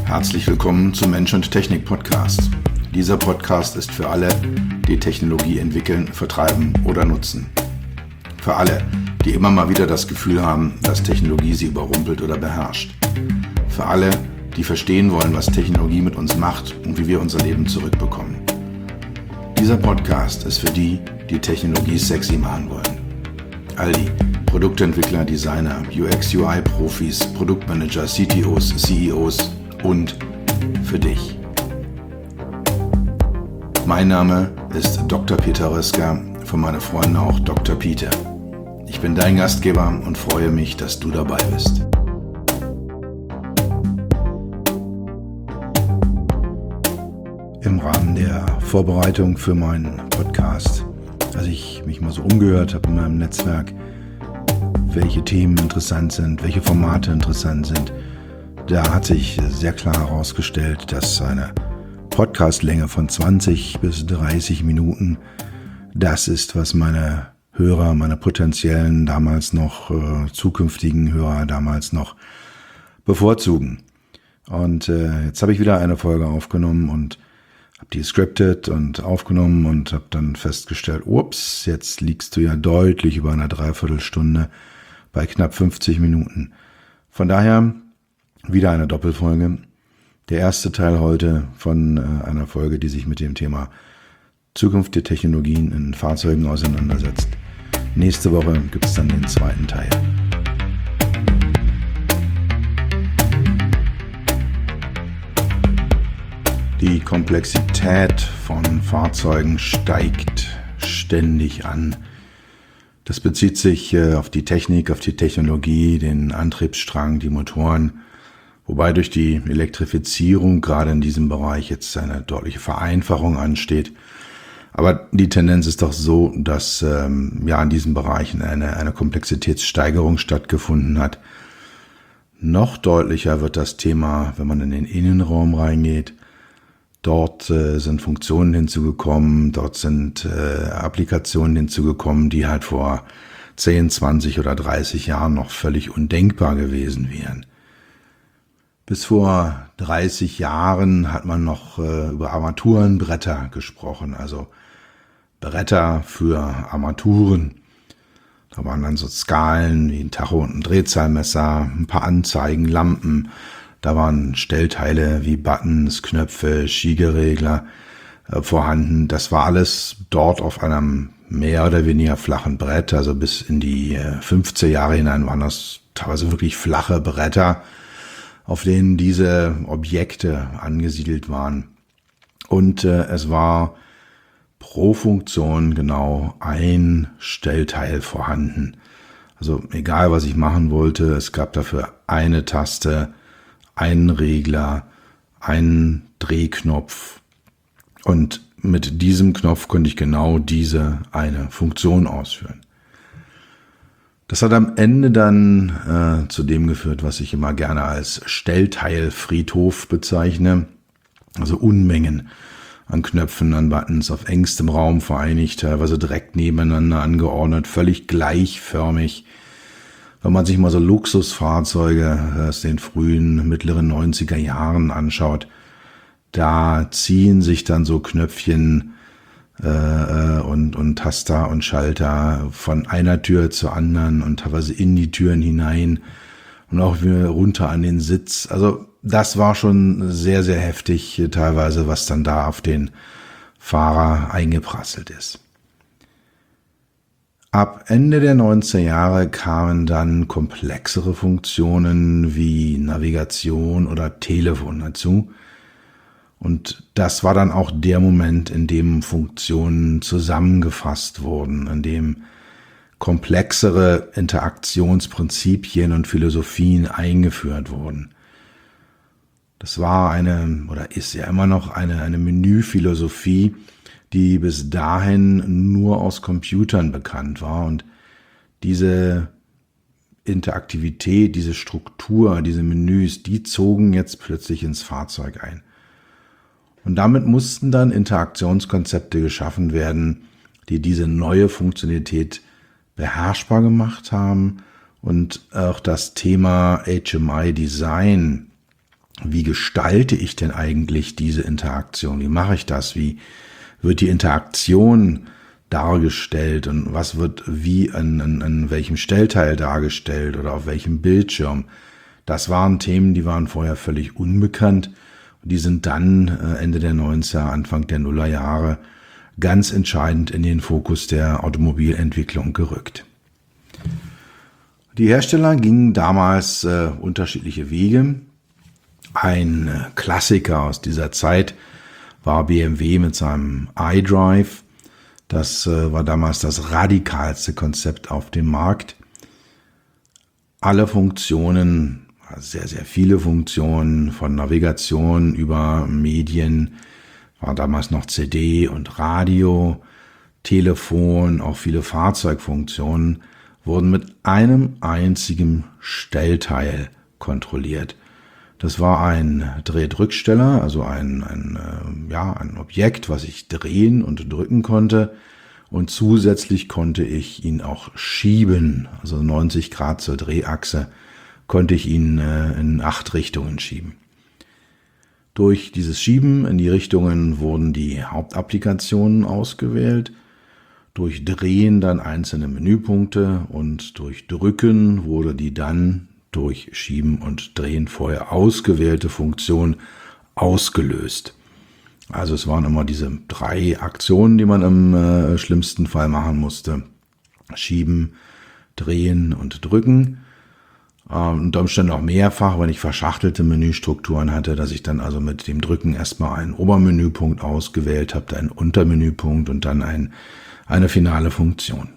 Herzlich willkommen zum Mensch und Technik Podcast. Dieser Podcast ist für alle, die Technologie entwickeln, vertreiben oder nutzen. Für alle, die immer mal wieder das Gefühl haben, dass Technologie sie überrumpelt oder beherrscht. Für alle, die verstehen wollen, was Technologie mit uns macht und wie wir unser Leben zurückbekommen. Dieser Podcast ist für die, die Technologie sexy machen wollen. All die Produktentwickler, Designer, UX-UI-Profis, Produktmanager, CTOs, CEOs und für dich. Mein Name ist Dr. Peter Röska, von meinen Freunden auch Dr. Peter. Ich bin dein Gastgeber und freue mich, dass du dabei bist. Im Rahmen der Vorbereitung für meinen Podcast, als ich mich mal so umgehört habe in meinem Netzwerk, welche Themen interessant sind, welche Formate interessant sind, da hat sich sehr klar herausgestellt, dass eine Podcastlänge von 20 bis 30 Minuten das ist, was meine Hörer, meine potenziellen damals noch zukünftigen Hörer damals noch bevorzugen. Und jetzt habe ich wieder eine Folge aufgenommen und habe die gescriptet und aufgenommen und habe dann festgestellt, ups, jetzt liegst du ja deutlich über einer Dreiviertelstunde bei knapp 50 Minuten. Von daher wieder eine Doppelfolge. Der erste Teil heute von einer Folge, die sich mit dem Thema Zukunft der Technologien in Fahrzeugen auseinandersetzt. Nächste Woche gibt es dann den zweiten Teil. Die Komplexität von Fahrzeugen steigt ständig an. Das bezieht sich auf die Technik, auf die Technologie, den Antriebsstrang, die Motoren, wobei durch die Elektrifizierung gerade in diesem Bereich jetzt eine deutliche Vereinfachung ansteht. Aber die Tendenz ist doch so, dass in diesen Bereichen eine Komplexitätssteigerung stattgefunden hat. Noch deutlicher wird das Thema, wenn man in den Innenraum reingeht. Dort sind Funktionen hinzugekommen, dort sind Applikationen hinzugekommen, die halt vor 10, 20 oder 30 Jahren noch völlig undenkbar gewesen wären. Bis vor 30 Jahren hat man noch über Armaturenbretter gesprochen, also Bretter für Armaturen. Da waren dann so Skalen wie ein Tacho und ein Drehzahlmesser, ein paar Anzeigen, Lampen. Da waren Stellteile wie Buttons, Knöpfe, Schiegeregler vorhanden. Das war alles dort auf einem mehr oder weniger flachen Brett. Also bis in die 50er Jahre hinein waren das teilweise wirklich flache Bretter, auf denen diese Objekte angesiedelt waren. Und es war pro Funktion genau ein Stellteil vorhanden. Also egal, was ich machen wollte, es gab dafür eine Taste, einen Regler, einen Drehknopf. Und mit diesem Knopf konnte ich genau diese eine Funktion ausführen. Das hat am Ende dann zu dem geführt, was ich immer gerne als Stellteilfriedhof bezeichne. Also Unmengen an Knöpfen, an Buttons auf engstem Raum vereinigt, teilweise direkt nebeneinander angeordnet, völlig gleichförmig. Wenn man sich mal so Luxusfahrzeuge aus den frühen, mittleren 90er Jahren anschaut, da ziehen sich dann so Knöpfchen und Taster und Schalter von einer Tür zur anderen und teilweise in die Türen hinein und auch wieder runter an den Sitz. Also das war schon sehr, sehr heftig teilweise, was dann da auf den Fahrer eingeprasselt ist. Ab Ende der 90er Jahre kamen dann komplexere Funktionen wie Navigation oder Telefon dazu. Und das war dann auch der Moment, in dem Funktionen zusammengefasst wurden, in dem komplexere Interaktionsprinzipien und Philosophien eingeführt wurden. Das war ist ja immer noch eine Menüphilosophie, die bis dahin nur aus Computern bekannt war. Und diese Interaktivität, diese Struktur, diese Menüs, die zogen jetzt plötzlich ins Fahrzeug ein. Und damit mussten dann Interaktionskonzepte geschaffen werden, die diese neue Funktionalität beherrschbar gemacht haben und auch das Thema HMI Design wie gestalte ich denn eigentlich diese Interaktion? Wie mache ich das? Wie wird die Interaktion dargestellt und was wird wie an welchem Stellteil dargestellt oder auf welchem Bildschirm? Das waren Themen, die waren vorher völlig unbekannt und die sind dann Ende der 90er, Anfang der Nullerjahre ganz entscheidend in den Fokus der Automobilentwicklung gerückt. Die Hersteller gingen damals unterschiedliche Wege. Ein Klassiker aus dieser Zeit war BMW mit seinem iDrive. Das war damals das radikalste Konzept auf dem Markt. Alle Funktionen, sehr, sehr viele Funktionen von Navigation über Medien, war damals noch CD und Radio, Telefon, auch viele Fahrzeugfunktionen, wurden mit einem einzigen Stellteil kontrolliert. Das war ein Drehdrücksteller, also ein Objekt, was ich drehen und drücken konnte. Und zusätzlich konnte ich ihn auch schieben, also 90 Grad zur Drehachse, konnte ich ihn in 8 Richtungen schieben. Durch dieses Schieben in die Richtungen wurden die Hauptapplikationen ausgewählt, durch Drehen dann einzelne Menüpunkte und durch Drücken wurde die dann durch Schieben und Drehen vorher ausgewählte Funktion ausgelöst. Also es waren immer diese 3 Aktionen, die man im schlimmsten Fall machen musste. Schieben, drehen und drücken. Unter Umständen auch mehrfach, wenn ich verschachtelte Menüstrukturen hatte, dass ich dann also mit dem Drücken erstmal einen Obermenüpunkt ausgewählt habe, dann einen Untermenüpunkt und dann eine finale Funktion.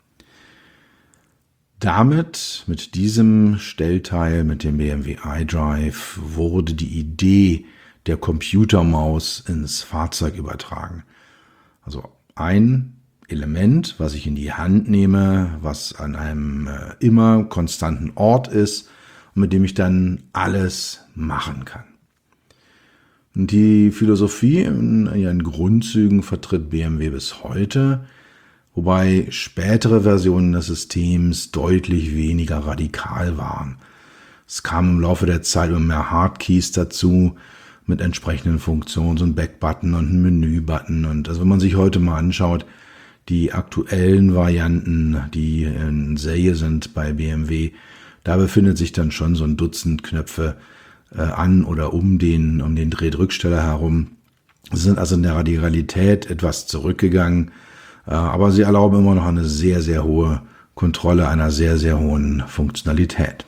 Mit diesem Stellteil, mit dem BMW iDrive, wurde die Idee der Computermaus ins Fahrzeug übertragen. Also ein Element, was ich in die Hand nehme, was an einem immer konstanten Ort ist und mit dem ich dann alles machen kann. Und die Philosophie in ihren Grundzügen vertritt BMW bis heute, wobei spätere Versionen des Systems deutlich weniger radikal waren. Es kam im Laufe der Zeit immer mehr Hardkeys dazu, mit entsprechenden Funktionen, so ein Backbutton und ein Menübutton. Und also wenn man sich heute mal anschaut, die aktuellen Varianten, die in Serie sind bei BMW, da befindet sich dann schon so ein Dutzend Knöpfe an oder um den Drehdrücksteller herum. Sie sind also in der Radikalität etwas zurückgegangen, aber sie erlauben immer noch eine sehr, sehr hohe Kontrolle einer sehr, sehr hohen Funktionalität.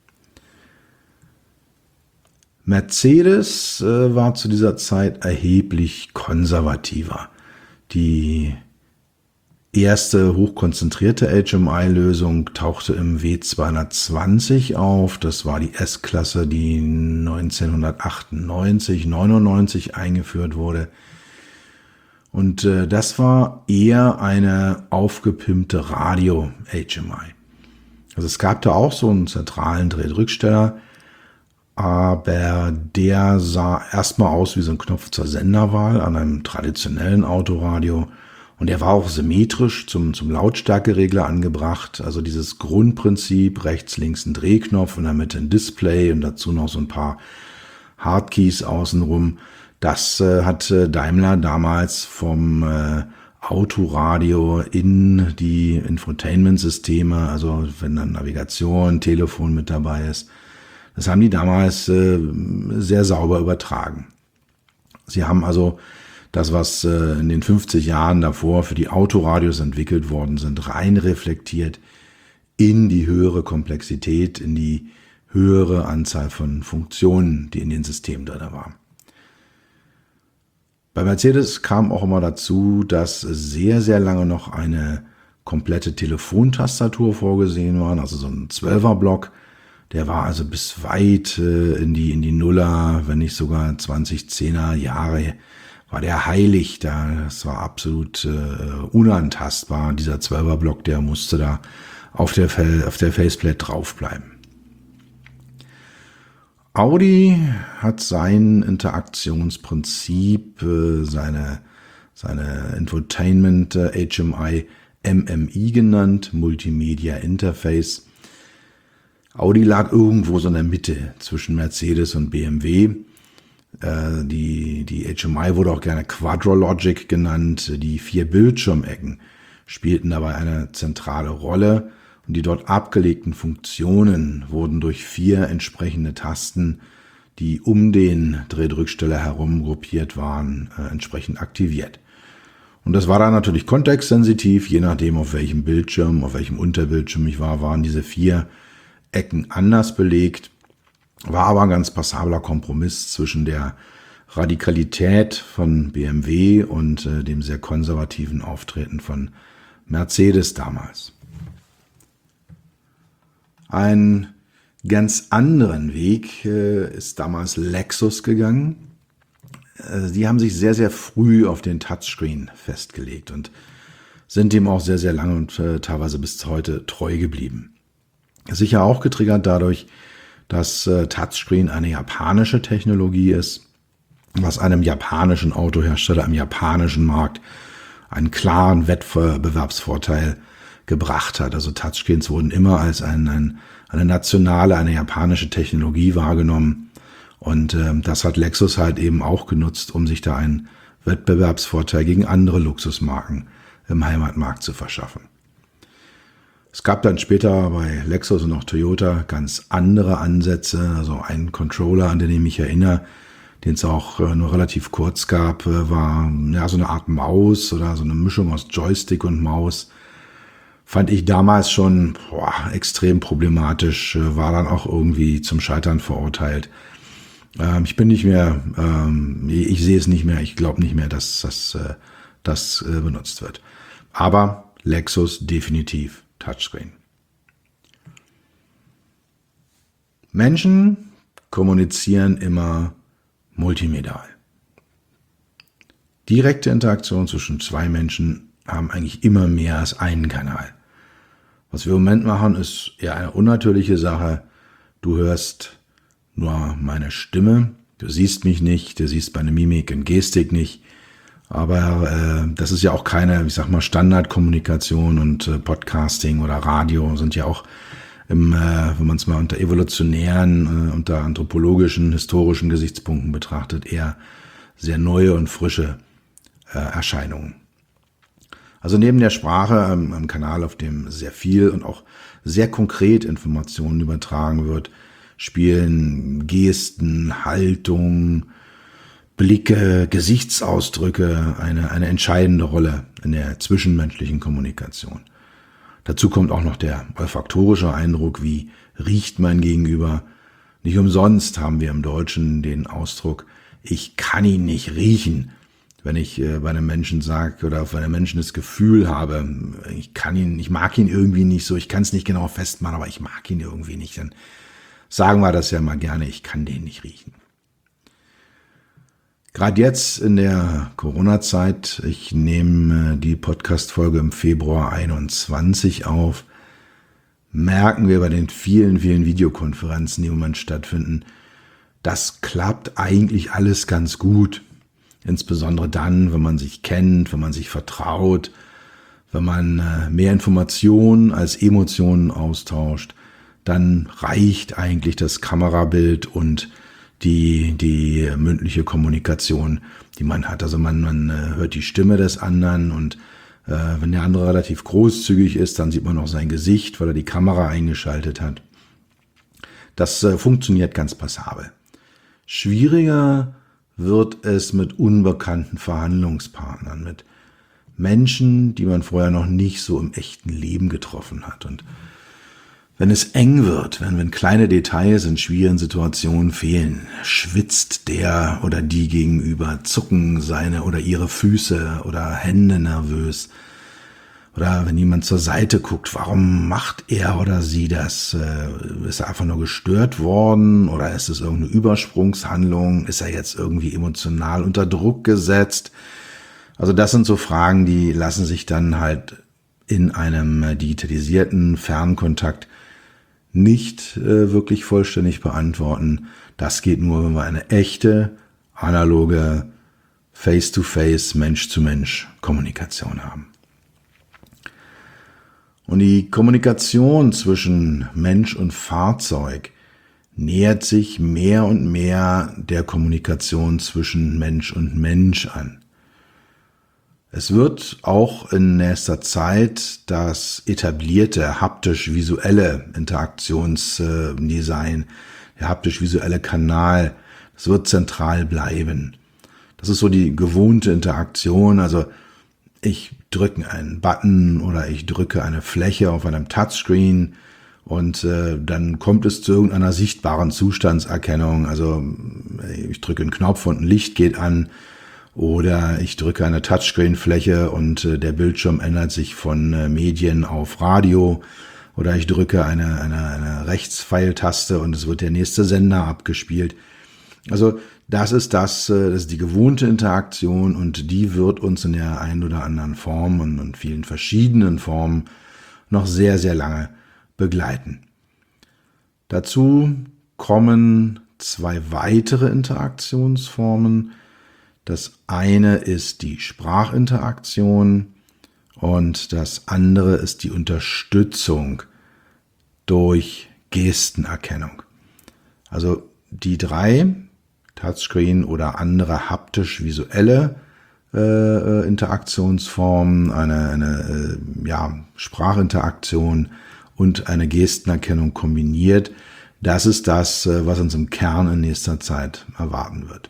Mercedes war zu dieser Zeit erheblich konservativer. Die erste hochkonzentrierte HMI-Lösung tauchte im W220 auf. Das war die S-Klasse, die 1998, 99 eingeführt wurde. Und das war eher eine aufgepimpte Radio-HMI. Also es gab da auch so einen zentralen Drehdrücksteller, aber der sah erstmal aus wie so ein Knopf zur Senderwahl an einem traditionellen Autoradio. Und er war auch symmetrisch zum Lautstärkeregler angebracht. Also dieses Grundprinzip, rechts, links ein Drehknopf und in der Mitte ein Display und dazu noch so ein paar Hardkeys außenrum. Das hat Daimler damals vom Autoradio in die Infotainment-Systeme, also wenn dann Navigation, Telefon mit dabei ist, das haben die damals sehr sauber übertragen. Sie haben also das, was in den 50 Jahren davor für die Autoradios entwickelt worden sind, rein reflektiert in die höhere Komplexität, in die höhere Anzahl von Funktionen, die in den Systemen drin waren. Bei Mercedes kam auch immer dazu, dass sehr, sehr lange noch eine komplette Telefontastatur vorgesehen war, also so ein 12er-Block. Der war also bis weit in die Nuller, wenn nicht sogar 2010er Jahre, war der heilig. Das war absolut unantastbar. Dieser 12er-Block, der musste da auf der Faceplate draufbleiben. Audi hat sein Interaktionsprinzip, seine Infotainment HMI MMI genannt, Multimedia Interface, Audi lag irgendwo so in der Mitte zwischen Mercedes und BMW. Die HMI wurde auch gerne Quadrologic genannt. Die 4 Bildschirmecken spielten dabei eine zentrale Rolle und die dort abgelegten Funktionen wurden durch 4 entsprechende Tasten, die um den Drehdrücksteller herum gruppiert waren, entsprechend aktiviert. Und das war dann natürlich kontextsensitiv, je nachdem auf welchem Bildschirm, auf welchem Unterbildschirm ich war, waren diese 4 Ecken anders belegt. War aber ein ganz passabler Kompromiss zwischen der Radikalität von BMW und dem sehr konservativen Auftreten von Mercedes damals. Ein ganz anderen Weg ist damals Lexus gegangen. Die haben sich sehr, sehr früh auf den Touchscreen festgelegt und sind dem auch sehr, sehr lange und teilweise bis heute treu geblieben. Sicher auch getriggert dadurch, dass Touchscreen eine japanische Technologie ist, was einem japanischen Autohersteller im japanischen Markt einen klaren Wettbewerbsvorteil gebracht hat. Also Touchscreens wurden immer als eine nationale, eine japanische Technologie wahrgenommen. Und das hat Lexus halt eben auch genutzt, um sich da einen Wettbewerbsvorteil gegen andere Luxusmarken im Heimatmarkt zu verschaffen. Es gab dann später bei Lexus und auch Toyota ganz andere Ansätze. Also ein Controller, an den ich mich erinnere, den es auch nur relativ kurz gab, war ja so eine Art Maus oder so eine Mischung aus Joystick und Maus. Fand ich damals schon extrem problematisch, war dann auch irgendwie zum Scheitern verurteilt. Ich bin nicht mehr, ich sehe es nicht mehr, ich glaube nicht mehr, dass das benutzt wird. Aber Lexus definitiv Touchscreen. Menschen kommunizieren immer multimedial. Direkte Interaktion zwischen 2 Menschen haben eigentlich immer mehr als einen Kanal. Was wir im Moment machen, ist eher eine unnatürliche Sache. Du hörst nur meine Stimme, du siehst mich nicht, du siehst meine Mimik und Gestik nicht. Aber das ist ja auch keine, Standardkommunikation und Podcasting oder Radio sind ja auch, wenn man es mal unter evolutionären, unter anthropologischen, historischen Gesichtspunkten betrachtet, eher sehr neue und frische Erscheinungen. Also neben der Sprache, am Kanal, auf dem sehr viel und auch sehr konkret Informationen übertragen wird, spielen Gesten, Haltung, Blicke, Gesichtsausdrücke eine entscheidende Rolle in der zwischenmenschlichen Kommunikation. Dazu kommt auch noch der olfaktorische Eindruck, wie riecht mein Gegenüber. Nicht umsonst haben wir im Deutschen den Ausdruck, ich kann ihn nicht riechen. Wenn ich bei einem Menschen sage oder bei einem Menschen das Gefühl habe, ich mag ihn irgendwie nicht so, ich kann es nicht genau festmachen, aber ich mag ihn irgendwie nicht, dann sagen wir das ja mal gerne, ich kann den nicht riechen. Gerade jetzt in der Corona-Zeit, ich nehme die Podcast-Folge im Februar 21 auf, merken wir bei den vielen, vielen Videokonferenzen, die im Moment stattfinden, das klappt eigentlich alles ganz gut. Insbesondere dann, wenn man sich kennt, wenn man sich vertraut, wenn man mehr Informationen als Emotionen austauscht, dann reicht eigentlich das Kamerabild und die mündliche Kommunikation, die man hat. Also man hört die Stimme des anderen und wenn der andere relativ großzügig ist, dann sieht man auch sein Gesicht, weil er die Kamera eingeschaltet hat. Das funktioniert ganz passabel. Schwieriger wird es mit unbekannten Verhandlungspartnern, mit Menschen, die man vorher noch nicht so im echten Leben getroffen hat. Und wenn es eng wird, wenn kleine Details in schwierigen Situationen fehlen, schwitzt der oder die gegenüber, zucken seine oder ihre Füße oder Hände nervös. Oder wenn jemand zur Seite guckt, warum macht er oder sie das? Ist er einfach nur gestört worden oder ist es irgendeine Übersprungshandlung? Ist er jetzt irgendwie emotional unter Druck gesetzt? Also das sind so Fragen, die lassen sich dann halt in einem digitalisierten Fernkontakt nicht wirklich vollständig beantworten. Das geht nur, wenn wir eine echte, analoge, Face-to-Face, Mensch-zu-Mensch Kommunikation haben. Und die Kommunikation zwischen Mensch und Fahrzeug nähert sich mehr und mehr der Kommunikation zwischen Mensch und Mensch an. Es wird auch in nächster Zeit das etablierte haptisch-visuelle Interaktionsdesign, der haptisch-visuelle Kanal, das wird zentral bleiben. Das ist so die gewohnte Interaktion, also ich drücke einen Button oder ich drücke eine Fläche auf einem Touchscreen und dann kommt es zu irgendeiner sichtbaren Zustandserkennung. Also ich drücke einen Knopf und ein Licht geht an oder ich drücke eine Touchscreen-Fläche und der Bildschirm ändert sich von Medien auf Radio oder ich drücke eine Rechts-Pfeiltaste und es wird der nächste Sender abgespielt. Also das ist die gewohnte Interaktion und die wird uns in der einen oder anderen Form und in vielen verschiedenen Formen noch sehr, sehr lange begleiten. Dazu kommen 2 weitere Interaktionsformen. Das eine ist die Sprachinteraktion und das andere ist die Unterstützung durch Gestenerkennung. Also die 3 Touchscreen oder andere haptisch-visuelle Interaktionsformen, eine Sprachinteraktion und eine Gestenerkennung kombiniert. Das ist das, was uns im Kern in nächster Zeit erwarten wird.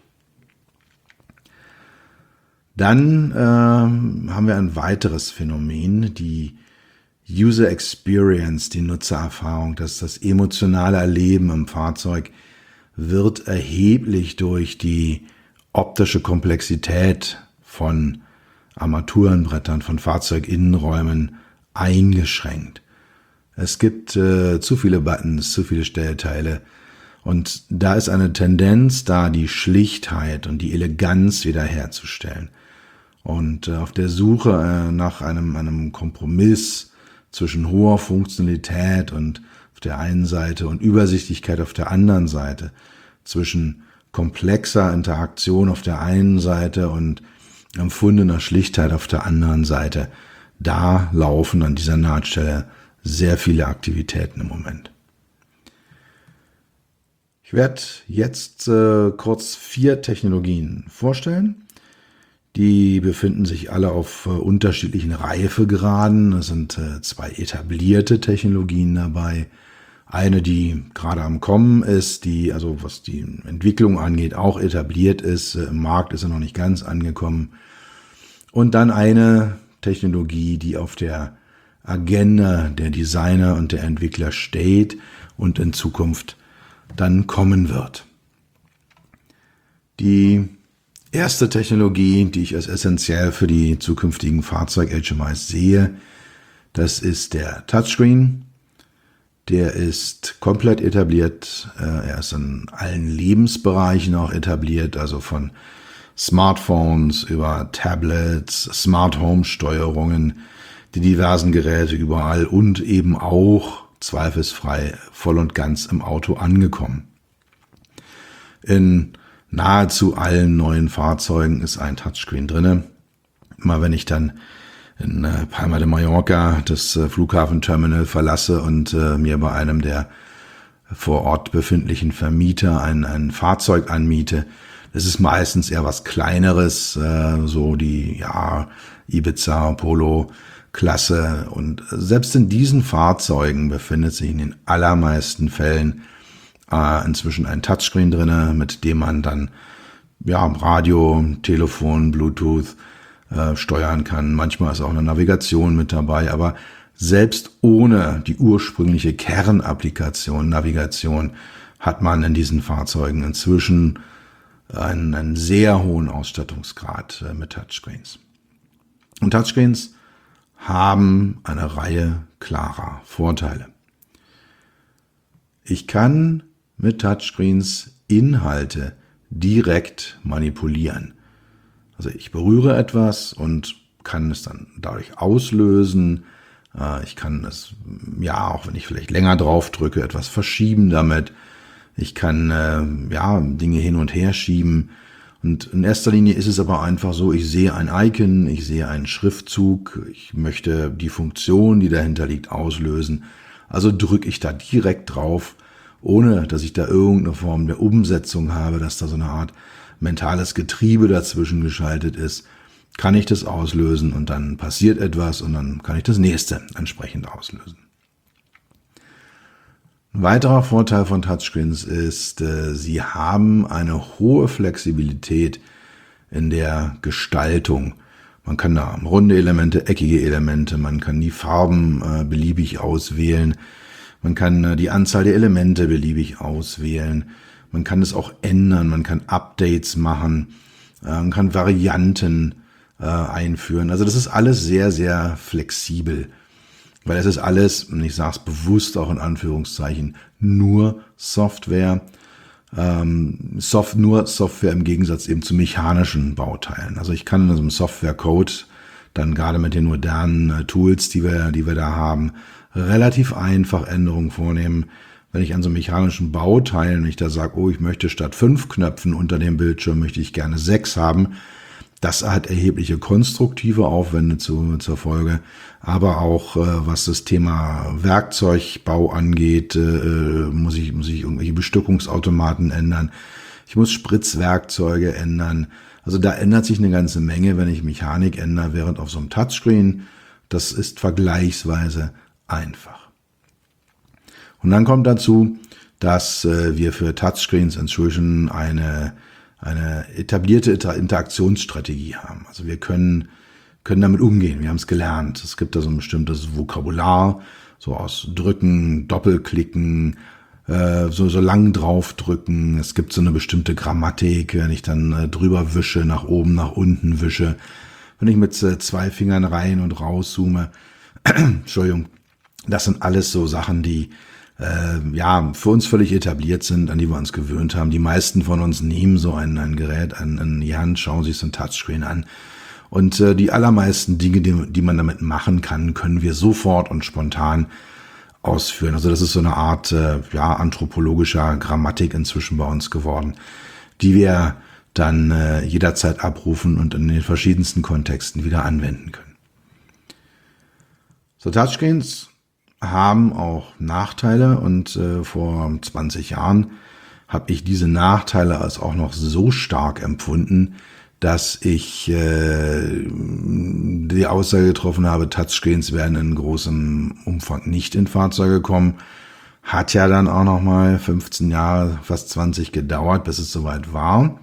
Dann haben wir ein weiteres Phänomen, die User Experience, die Nutzererfahrung, das emotionale Erleben im Fahrzeug wird erheblich durch die optische Komplexität von Armaturenbrettern, von Fahrzeuginnenräumen eingeschränkt. Es gibt zu viele Buttons, zu viele Stellteile und da ist eine Tendenz da, die Schlichtheit und die Eleganz wiederherzustellen. Und auf der Suche nach einem Kompromiss zwischen hoher Funktionalität und auf der einen Seite und Übersichtlichkeit auf der anderen Seite, zwischen komplexer Interaktion auf der einen Seite und empfundener Schlichtheit auf der anderen Seite, da laufen an dieser Nahtstelle sehr viele Aktivitäten im Moment. Ich werde jetzt kurz 4 Technologien vorstellen. Die befinden sich alle auf unterschiedlichen Reifegraden. Es sind 2 etablierte Technologien dabei. Eine, die gerade am Kommen ist, die, also was die Entwicklung angeht, auch etabliert ist. Im Markt ist er noch nicht ganz angekommen. Und dann eine Technologie, die auf der Agenda der Designer und der Entwickler steht und in Zukunft dann kommen wird. Die erste Technologie, die ich als essentiell für die zukünftigen Fahrzeug-HMIs sehe, das ist der Touchscreen. Der ist komplett etabliert. Er ist in allen Lebensbereichen auch etabliert, also von Smartphones über Tablets, Smart Home Steuerungen, die diversen Geräte überall und eben auch zweifelsfrei voll und ganz im Auto angekommen. In nahezu allen neuen Fahrzeugen ist ein Touchscreen drinne. Immer wenn ich dann in Palma de Mallorca das Flughafenterminal verlasse und mir bei einem der vor Ort befindlichen Vermieter ein Fahrzeug anmiete, das ist meistens eher was Kleineres, so die Ibiza, Polo Klasse. Und selbst in diesen Fahrzeugen befindet sich in den allermeisten Fällen inzwischen ein Touchscreen drinne, mit dem man dann Radio, Telefon, Bluetooth steuern kann. Manchmal ist auch eine Navigation mit dabei, aber selbst ohne die ursprüngliche Kernapplikation Navigation hat man in diesen Fahrzeugen inzwischen einen sehr hohen Ausstattungsgrad mit Touchscreens. Und Touchscreens haben eine Reihe klarer Vorteile. Ich kann mit Touchscreens Inhalte direkt manipulieren. Also ich berühre etwas und kann es dann dadurch auslösen. Ich kann es, auch wenn ich vielleicht länger drauf drücke, etwas verschieben damit. Ich kann Dinge hin und her schieben. Und in erster Linie ist es aber einfach so, ich sehe ein Icon, ich sehe einen Schriftzug, ich möchte die Funktion, die dahinter liegt, auslösen. Also drücke ich da direkt drauf, ohne dass ich da irgendeine Form der Umsetzung habe, dass da so eine Art mentales Getriebe dazwischen geschaltet ist, kann ich das auslösen und dann passiert etwas und dann kann ich das nächste entsprechend auslösen. Ein weiterer Vorteil von Touchscreens ist, sie haben eine hohe Flexibilität in der Gestaltung. Man kann da runde Elemente, eckige Elemente, man kann die Farben beliebig auswählen, man kann die Anzahl der Elemente beliebig auswählen, man kann es auch ändern, man kann Updates machen, man kann Varianten einführen. Also das ist alles sehr, sehr flexibel. Weil es ist alles, und ich sage es bewusst auch in Anführungszeichen, nur Software. Nur Software im Gegensatz eben zu mechanischen Bauteilen. Also ich kann in diesem Software-Code dann gerade mit den modernen Tools, die wir da haben, relativ einfach Änderungen vornehmen. Wenn ich an so mechanischen Bauteilen, wenn ich da sage, oh, ich möchte statt 5 Knöpfen unter dem Bildschirm, möchte ich gerne 6 haben, das hat erhebliche konstruktive Aufwände zur Folge, aber auch was das Thema Werkzeugbau angeht, muss ich irgendwelche Bestückungsautomaten ändern. Ich muss Spritzwerkzeuge ändern. Also da ändert sich eine ganze Menge, wenn ich Mechanik ändere, während auf so einem Touchscreen, das ist vergleichsweise einfach. Und dann kommt dazu, dass wir für Touchscreens inzwischen eine etablierte Interaktionsstrategie haben. Also wir können damit umgehen. Wir haben es gelernt. Es gibt da so ein bestimmtes Vokabular, so aus Drücken, Doppelklicken, so lang draufdrücken. Es gibt so eine bestimmte Grammatik, wenn ich dann drüber wische, nach oben, nach unten wische. Wenn ich mit 2 Fingern rein und raus zoome. Entschuldigung. Das sind alles so Sachen, die für uns völlig etabliert sind, an die wir uns gewöhnt haben. Die meisten von uns nehmen so ein Gerät in die Hand, schauen sich so ein Touchscreen an. Und die allermeisten Dinge, die man damit machen kann, können wir sofort und spontan ausführen. Also das ist so eine Art anthropologischer Grammatik inzwischen bei uns geworden, die wir dann jederzeit abrufen und in den verschiedensten Kontexten wieder anwenden können. So, Touchscreens haben auch Nachteile und vor 20 Jahren habe ich diese Nachteile als auch noch so stark empfunden, dass ich die Aussage getroffen habe, Touchscreens werden in großem Umfang nicht in Fahrzeuge kommen. Hat ja dann auch noch mal 15 Jahre, fast 20 gedauert, bis es soweit war.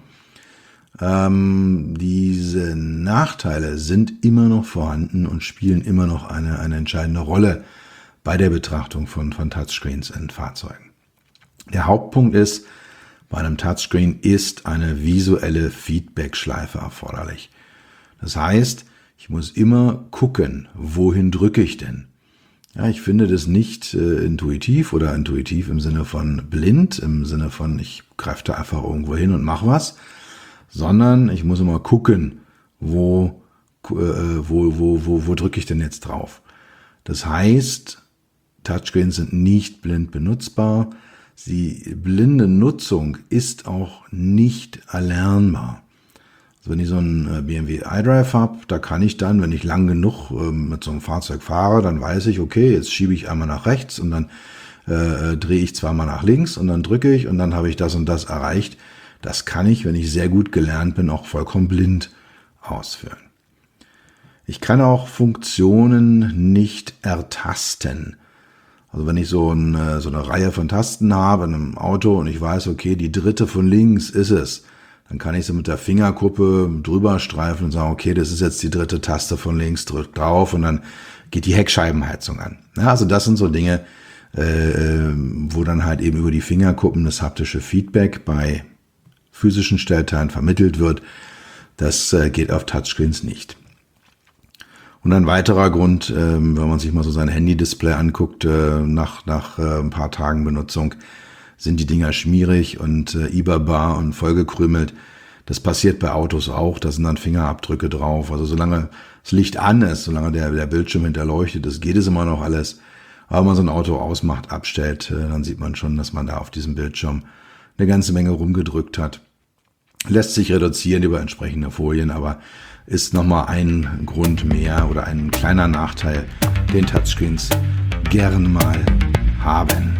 Diese Nachteile sind immer noch vorhanden und spielen immer noch eine entscheidende Rolle bei der Betrachtung von Touchscreens in Fahrzeugen. Der Hauptpunkt ist, bei einem Touchscreen ist eine visuelle Feedback-Schleife erforderlich. Das heißt, ich muss immer gucken, wohin drücke ich denn? Ja, ich finde das nicht intuitiv oder intuitiv im Sinne von blind, im Sinne von ich greife da einfach irgendwo hin und mache was, sondern ich muss immer gucken, wo drücke ich denn jetzt drauf? Das heißt, Touchscreens sind nicht blind benutzbar. Die blinde Nutzung ist auch nicht erlernbar. Also wenn ich so einen BMW iDrive habe, da kann ich dann, wenn ich lang genug mit so einem Fahrzeug fahre, dann weiß ich, okay, jetzt schiebe ich einmal nach rechts und dann drehe ich zweimal nach links und dann drücke ich und dann habe ich das und das erreicht. Das kann ich, wenn ich sehr gut gelernt bin, auch vollkommen blind ausführen. Ich kann auch Funktionen nicht ertasten. Also wenn ich so eine Reihe von Tasten habe in einem Auto und ich weiß, okay, die dritte von links ist es, dann kann ich so mit der Fingerkuppe drüber streifen und sagen, okay, das ist jetzt die dritte Taste von links, drück drauf und dann geht die Heckscheibenheizung an. Ja, also das sind so Dinge, wo dann halt eben über die Fingerkuppen das haptische Feedback bei physischen Stellteilen vermittelt wird. Das geht auf Touchscreens nicht. Und ein weiterer Grund, wenn man sich mal so sein Handy-Display anguckt, nach ein paar Tagen Benutzung, sind die Dinger schmierig und überbar und vollgekrümelt. Das passiert bei Autos auch, da sind dann Fingerabdrücke drauf. Also solange das Licht an ist, solange der Bildschirm hinterleuchtet ist, geht es immer noch alles. Aber wenn man so ein Auto ausmacht, abstellt, dann sieht man schon, dass man da auf diesem Bildschirm eine ganze Menge rumgedrückt hat. Lässt sich reduzieren über entsprechende Folien, aber ist nochmal ein Grund mehr oder ein kleiner Nachteil, den Touchscreens gern mal haben.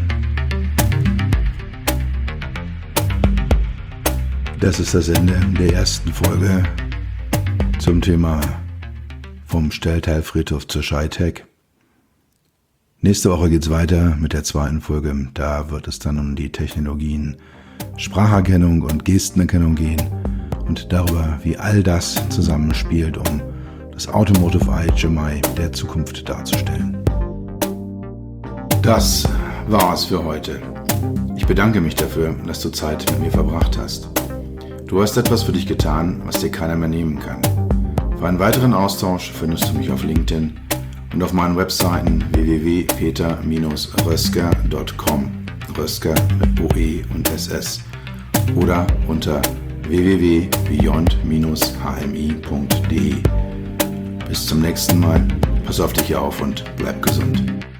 Das ist das Ende der ersten Folge zum Thema vom Stellteilfriedhof zur ShyTech. Nächste Woche geht's weiter mit der zweiten Folge. Da wird es dann um die Technologien Spracherkennung und Gestenerkennung gehen und darüber, wie all das zusammenspielt, um das Automotive HMI der Zukunft darzustellen. Das war's für heute. Ich bedanke mich dafür, dass du Zeit mit mir verbracht hast. Du hast etwas für dich getan, was dir keiner mehr nehmen kann. Für einen weiteren Austausch findest du mich auf LinkedIn und auf meinen Webseiten www.peter-rösker.com, Rösker mit OE und SS, oder unter www.beyond-hmi.de. Bis zum nächsten Mal, pass auf dich auf und bleib gesund.